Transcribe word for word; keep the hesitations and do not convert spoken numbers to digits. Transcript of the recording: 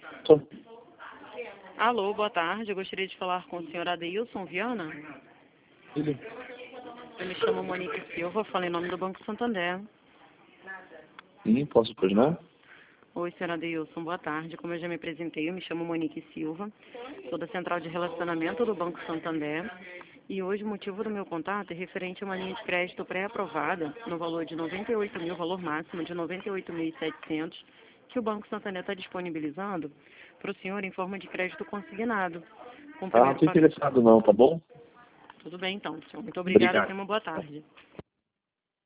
Tô. Alô, boa tarde. Eu gostaria de falar com o senhor Adeilson Viana. Ele. Eu me chamo Monique Silva, falo em nome do Banco Santander. Sim, posso imaginar? Oi, senhor Adeilson, boa tarde. Como eu já me apresentei, eu me chamo Monique Silva, sou da Central de Relacionamento do Banco Santander. E hoje o motivo do meu contato é referente a uma linha de crédito pré-aprovada no valor de noventa e oito mil, valor máximo de noventa e oito mil e setecentos, que o Banco Santander está disponibilizando para o senhor em forma de crédito consignado. Com o Ah, não primeiro tô pagamento. interessado não, tá bom? Tudo bem então, senhor. Muito obrigada e Obrigado. tenha uma boa tarde.